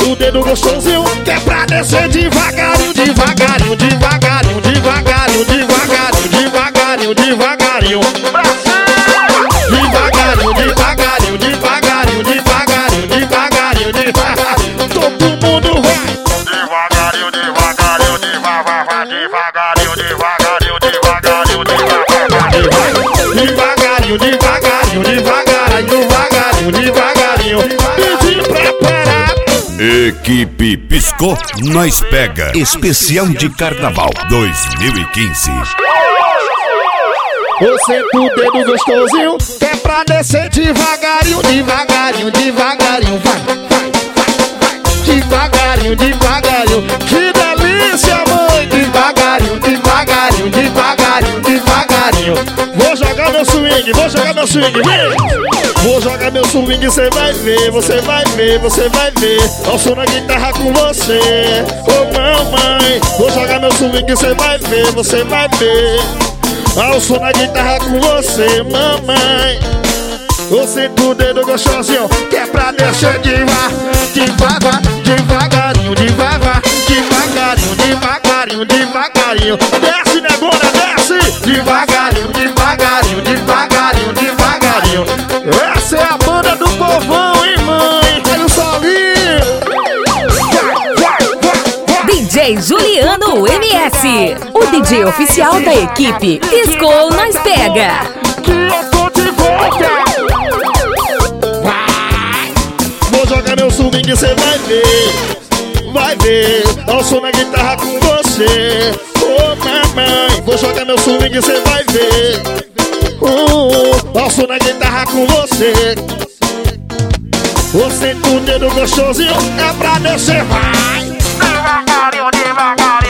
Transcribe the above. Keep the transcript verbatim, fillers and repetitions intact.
o dedo gostosinho, que é pra descer devagarinho, devagarinho, devagarinho, devagarinho, devagarinho, devagarinho, devagarinho. Devagarinho, devagarinho, devagarinho, devagarinho, devagarinho, devagarinho. Todo mundo vai. Devagarinho, devagarinho, devagarinho, devagarinho, devagarinho, devagarinho, devagarinho. Devagarinho, devagarinho, devagarinho, devagarinho, devagarinho. Pedi preparado. Equipe Piscou, nós pega. Especial de Carnaval dois mil e quinze. Você com o dedo gostosinho, que é pra descer devagarinho, devagarinho, devagarinho. Vai, vai, vai, vai. Devagarinho, devagarinho. Que delícia, mãe. Devagarinho, devagarinho, devagarinho, devagarinho. Vou jogar meu swing, vou jogar meu swing, vem! Vou jogar meu swing, você vai ver, você vai ver, você vai ver. Ao som na guitarra com você, ô oh, mamãe. Vou jogar meu swing, você vai ver, você vai ver. Ao som na guitarra com você, mamãe. Você com o dedo gostosinho, que é pra descer devagar, devagar, devagarinho, devagar, devagarinho, devagarinho, devagarinho. Desce, negona, desce! Devagarinho, devagarinho, devagarinho, devagarinho. Essa é a banda do povão, hein, mãe? Olha o solinho. D J Juliano M S, o D J oficial da equipe Piscou, nós pega. Que eu tô de volta. Vai. Vou jogar meu swing, cê vai ver. Vai ver. Ao som na guitarra com você, ô oh, mamãe. Vou jogar meu swing, cê vai ver. Uh, ao som na guitarra com você. Você com o dedo gostosinho, é pra descer, vai. Devagarinho, devagarinho.